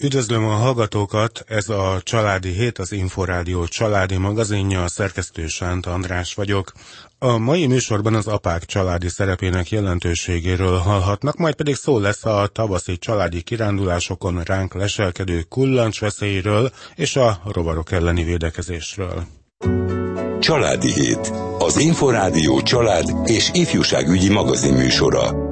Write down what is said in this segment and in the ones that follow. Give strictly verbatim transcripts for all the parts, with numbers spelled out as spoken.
Üdvözlöm a hallgatókat, ez a Családi Hét, az Inforádió családi magazinja, a szerkesztő Sánt András vagyok. A mai műsorban az apák családi szerepének jelentőségéről hallhatnak, majd pedig szó lesz a tavaszi családi kirándulásokon ránk leselkedő kullancsveszélyről és a rovarok elleni védekezésről. Családi Hét, az Inforádió család és ifjúságügyi magazinműsora.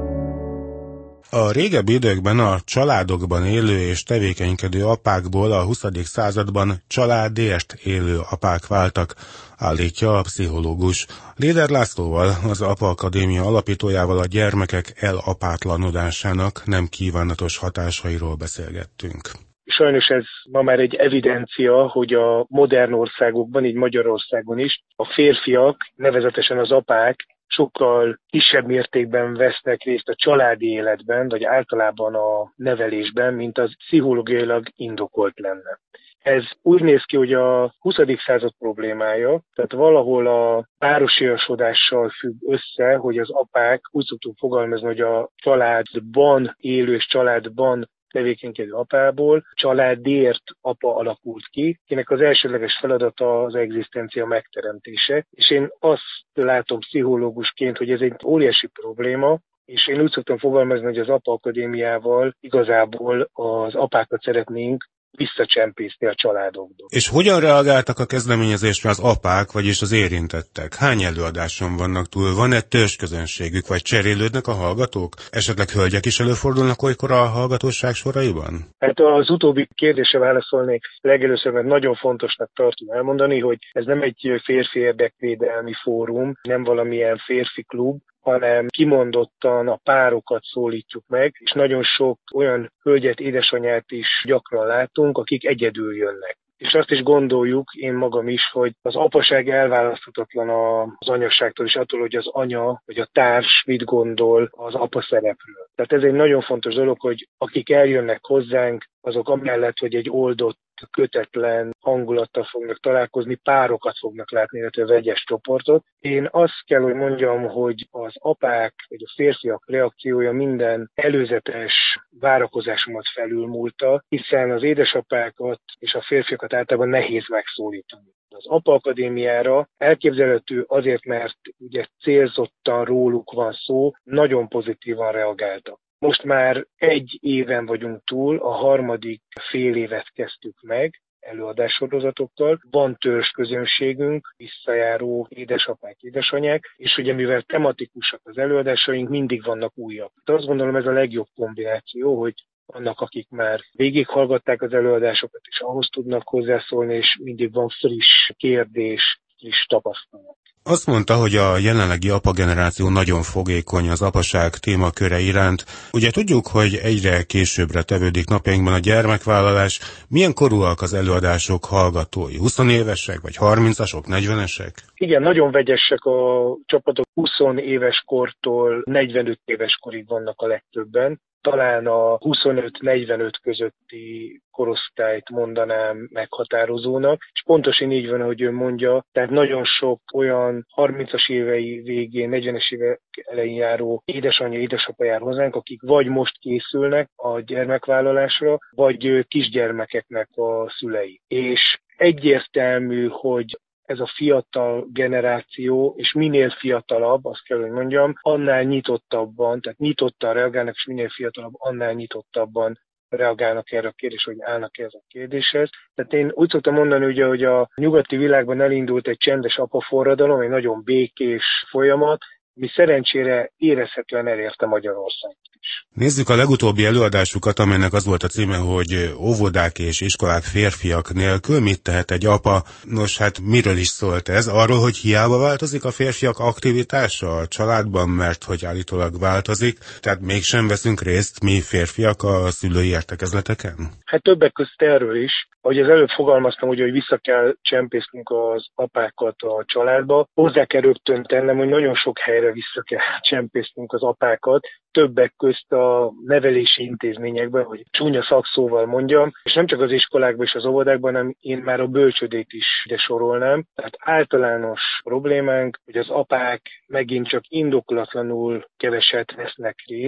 A régebbi időkben a családokban élő és tevékenykedő apákból a huszadik században családért élő apák váltak, állítja a pszichológus. Léder Lászlóval, az Apa Akadémia alapítójával a gyermekek elapátlanudásának nem kívánatos hatásairól beszélgettünk. Sajnos ez ma már egy evidencia, hogy a modern országokban, így Magyarországon is, a férfiak, nevezetesen az apák sokkal kisebb mértékben vesznek részt a családi életben, vagy általában a nevelésben, mint az pszichológiailag indokolt lenne. Ez úgy néz ki, hogy a huszadik század problémája, tehát valahol a párosiasodással függ össze, hogy az apák, úgy szoktunk fogalmazni, hogy a családban élő és családban tevékenykedő apából családért apa alakult ki, kinek az elsődleges feladata az egzisztencia megteremtése. És én azt látom pszichológusként, hogy ez egy óriási probléma, és én úgy szoktam fogalmazni, hogy az Apa Akadémiával igazából az apákat szeretnénk visszacsempészni a családokból. És hogyan reagáltak a kezdeményezésre az apák, vagyis az érintettek? Hány előadáson vannak túl? Van-e törzsközönségük, vagy cserélődnek a hallgatók? Esetleg hölgyek is előfordulnak olykor a hallgatóság soraiban? Hát az utóbbi kérdésre válaszolnék legelőször, mert nagyon fontosnak tartom elmondani, hogy ez nem egy férfi érdekvédelmi fórum, nem valamilyen férfi klub, hanem kimondottan a párokat szólítjuk meg, és nagyon sok olyan hölgyet, édesanyát is gyakran látunk, akik egyedül jönnek. És azt is gondoljuk, én magam is, hogy az apaság elválaszthatatlan az anyaságtól, és attól, hogy az anya vagy a társ mit gondol az apa szerepről. Tehát ez egy nagyon fontos dolog, hogy akik eljönnek hozzánk, azok amellett, hogy egy oldott, kötetlen hangulattal fognak találkozni, párokat fognak látni, illetve vegyes csoportot. Én azt kell, hogy mondjam, hogy az apák vagy a férfiak reakciója minden előzetes várakozásomat felülmúlta, hiszen az édesapákat és a férfiakat általában nehéz megszólítani. Az Apa Akadémiára elképzelhető azért, mert ugye célzottan róluk van szó, nagyon pozitívan reagáltak. Most már egy éven vagyunk túl, a harmadik fél évet kezdtük meg előadássorozatokkal. Van törzsközönségünk, visszajáró édesapák, édesanyák, és ugye mivel tematikusak az előadásaink, mindig vannak újabb. De azt gondolom, ez a legjobb kombináció, hogy vannak, akik már végighallgatták az előadásokat, és ahhoz tudnak hozzászólni, és mindig van friss kérdés, friss tapasztalat. Azt mondta, hogy a jelenlegi apa generáció nagyon fogékony az apaság témaköre iránt. Ugye tudjuk, hogy egyre későbbre tevődik napjainkban a gyermekvállalás. Milyen korúak az előadások hallgatói? húsz-évesek, vagy harmincasok, negyvenesek? Igen, nagyon vegyesek a csapatok, húsz éves kortól negyvenöt éves korig vannak a legtöbben. Talán a huszonöt-negyvenöt közötti korosztályt mondanám meghatározónak, és pontosan így van, ahogy ön mondja, tehát nagyon sok olyan harmincas évei végén, negyvenes évek elején járó édesanyja, édesapa jár hozzánk, akik vagy most készülnek a gyermekvállalásra, vagy kisgyermekeknek a szülei. És egyértelmű, hogy ez a fiatal generáció, és minél fiatalabb, azt kell, hogy mondjam, annál nyitottabban, tehát nyitottan reagálnak, és minél fiatalabb, annál nyitottabban reagálnak erre a kérdésre, hogy állnak ez a kérdéshez. Tehát én úgy szoktam mondani, ugye, hogy a nyugati világban elindult egy csendes apaforradalom, egy nagyon békés folyamat, mi szerencsére érezhetően elérte Magyarországot is. Nézzük a legutóbbi előadásukat, amelynek az volt a címe, hogy óvodák és iskolák férfiak nélkül mit tehet egy apa. Nos, hát miről is szólt ez? Arról, hogy hiába változik a férfiak aktivitása a családban, mert hogy állítólag változik, tehát mégsem veszünk részt mi férfiak a szülői értekezleteken? Hát többek között erről is. Ahogy az előbb fogalmaztam, ugye, hogy vissza kell csempésznünk az apákat a családba, hozzá kell rögtön tennem, hogy nagyon sok helyre vissza kell csempésznünk az apákat, többek közt a nevelési intézményekben, hogy csúnya szakszóval mondjam, és nem csak az iskolákban és az óvodákban, hanem én már a bölcsödét is ide sorolnám. Tehát általános problémánk, hogy az apák megint csak indokolatlanul keveset vesznek részt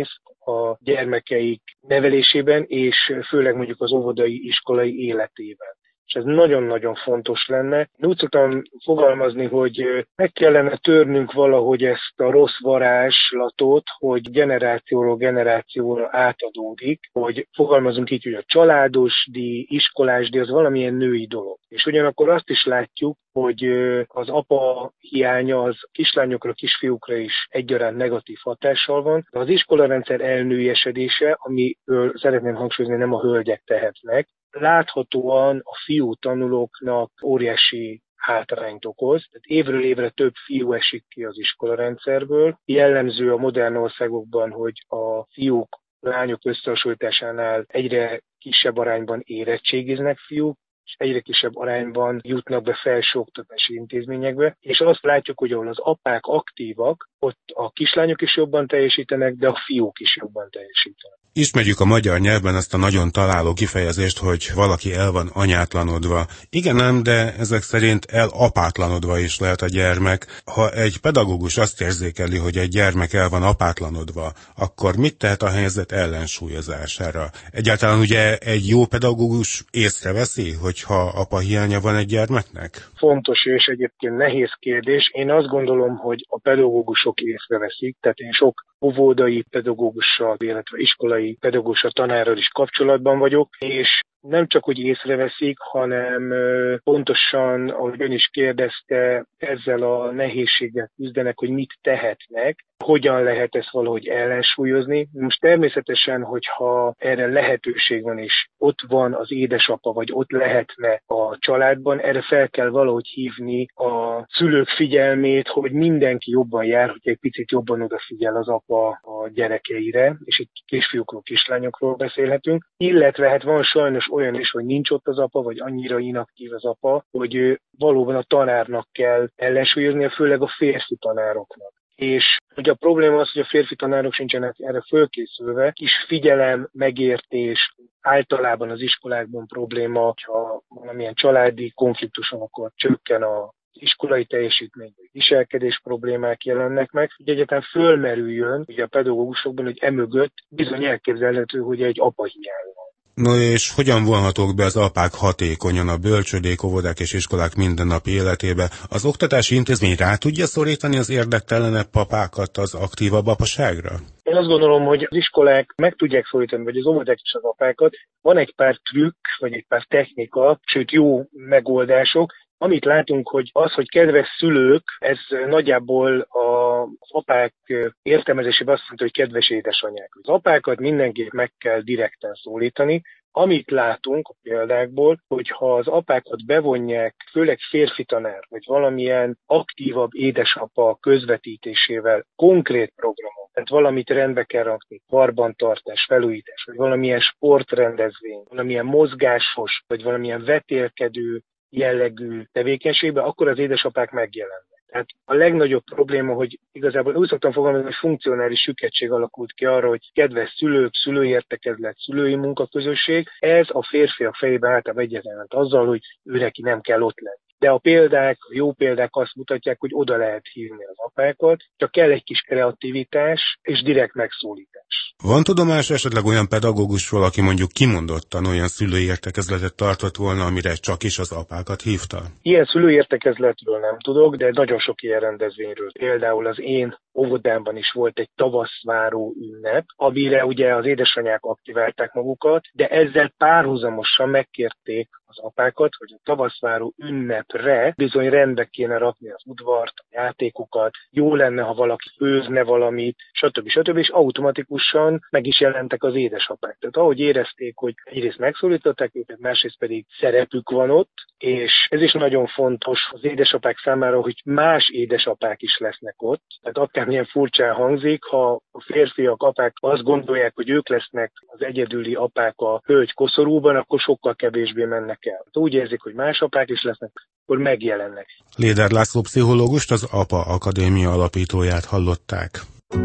a gyermekeik nevelésében, és főleg mondjuk az óvodai, iskolai életében. És ez nagyon-nagyon fontos lenne. Én úgy szoktam fogalmazni, hogy meg kellene törnünk valahogy ezt a rossz varázslatot, hogy generációról generációra átadódik, hogy fogalmazunk így, hogy a családos díj, iskolás díj, az valamilyen női dolog. És ugyanakkor azt is látjuk, hogy az apa hiánya az kislányokra, kisfiúkra is egyaránt negatív hatással van. Az iskolarendszer elnőiesedése, amiről szeretném hangsúlyozni, nem a hölgyek tehetnek, láthatóan a fiú tanulóknak óriási hátrányt okoz. Tehát évről évre több fiú esik ki az iskolarendszerből. Jellemző a modern országokban, hogy a fiúk lányok összehasonlításánál egyre kisebb arányban érettségiznek fiúk, és egyre kisebb arányban jutnak be felsőoktatási intézményekbe, és azt látjuk, hogy ahol az apák aktívak, ott a kislányok is jobban teljesítenek, de a fiúk is jobban teljesítenek. Ismerjük a magyar nyelvben azt a nagyon találó kifejezést, hogy valaki el van anyátlanodva. Igen ám, de ezek szerint elapátlanodva is lehet a gyermek. Ha egy pedagógus azt érzékeli, hogy egy gyermek el van apátlanodva, akkor mit tehet a helyzet ellensúlyozására? Egyáltalán ugye egy jó pedagógus észreveszi, hogyha apa hiánya van egy gyermeknek? Fontos és egyébként nehéz kérdés. Én azt gondolom, hogy a pedagógusok észreveszik, tehát én sok óvodai pedagógussal, illetve iskolai pedagógussal, tanárral is kapcsolatban vagyok, és nem csak, hogy észreveszik, hanem pontosan, ahogy ön is kérdezte, ezzel a nehézséggel küzdenek, hogy mit tehetnek, hogyan lehet ezt valahogy ellensúlyozni. Most természetesen, hogyha erre lehetőség van, és ott van az édesapa, vagy ott lehetne a családban, erre fel kell valahogy hívni a szülők figyelmét, hogy mindenki jobban jár, hogy egy picit jobban odafigyel az apa a gyerekeire, és itt kisfiúkról, kislányokról beszélhetünk. Illetve hát van sajnos olyan is, hogy nincs ott az apa, vagy annyira inaktív az apa, hogy valóban a tanárnak kell ellensúlyoznia, főleg a férfi tanároknak. És ugye a probléma az, hogy a férfi tanárok sincsenek erre fölkészülve, kis figyelem, megértés, általában az iskolákban probléma, ha valamilyen családi konfliktuson, akkor csökken a iskolai teljesítmény, vagy viselkedés problémák jelennek meg, hogy egyáltalán fölmerüljön ugye a pedagógusokban, hogy emögött bizony elképzelhető, hogy egy apa hiány van. No és hogyan vonhatók be az apák hatékonyan a bölcsődék, óvodák és iskolák mindennapi életébe? Az oktatási intézmény rá tudja szorítani az érdektelenebb papákat az aktívabb apaságra? Én azt gondolom, hogy az iskolák meg tudják szólítani, vagy az óvodák is az apákat. Van egy pár trükk, vagy egy pár technika, sőt jó megoldások, amit látunk, hogy az, hogy kedves szülők, ez nagyjából az apák értelmezésében azt mondja, hogy kedves édesanyák. Az apákat mindenképp meg kell direkten szólítani. Amit látunk a példákból, hogyha az apákat bevonják, főleg férfi tanár, vagy valamilyen aktívabb édesapa közvetítésével konkrét programok, tehát valamit rendbe kell rakni, karbantartás, felújítás, vagy valamilyen sportrendezvény, valamilyen mozgásos, vagy valamilyen vetélkedő jellegű tevékenységben, akkor az édesapák megjelennek. Tehát a legnagyobb probléma, hogy igazából úgy szoktam fogalmazni, hogy funkcionális süketség alakult ki arra, hogy kedves szülők, szülői értekezlet, szülői munkaközösség, ez a férfiak fejében általában egyetlenent azzal, hogy ő neki nem kell ott lenni. De a példák, a jó példák azt mutatják, hogy oda lehet hívni az apákat, csak kell egy kis kreativitás és direkt megszólítás. Van tudomás esetleg olyan pedagógusról, aki mondjuk kimondottan olyan szülői értekezletet tartott volna, amire csak is az apákat hívta? Ilyen szülői értekezletről nem tudok, de nagyon sok ilyen rendezvényről. Például az én óvodámban is volt egy tavaszváró ünnep, amire ugye az édesanyák aktiválták magukat, de ezzel párhuzamosan megkérték az apákat, hogy a tavaszváró ünnepre bizony rendbe kéne rakni az udvart, a játékokat, jó lenne, ha valaki főzne valamit, stb. stb. És automatikusan meg is jelentek az édesapák. Tehát ahogy érezték, hogy egyrészt megszólították őket, másrészt pedig szerepük van ott, és ez is nagyon fontos az édesapák számára, hogy más édesapák is lesznek ott. Tehát akármilyen furcsán hangzik, ha a férfiak, apák azt gondolják, hogy ők lesznek az egyedüli apák a hölgy koszorúban, akkor sokkal kevésbé mennek el. Ha úgy érzik, hogy más apák is lesznek, akkor megjelennek. Léder László pszichológust, az Apa Akadémia alapítóját hallották.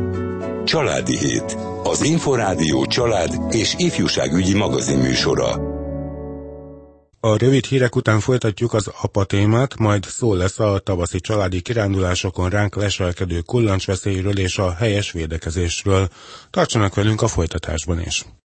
Családi Hét. Az Inforádió család és ifjúságügyi magazinműsora. A rövid hírek után folytatjuk az apa témát, majd szó lesz a tavaszi családi kirándulásokon ránk leselkedő kullancsveszélyről és a helyes védekezésről. Tartsanak velünk a folytatásban is!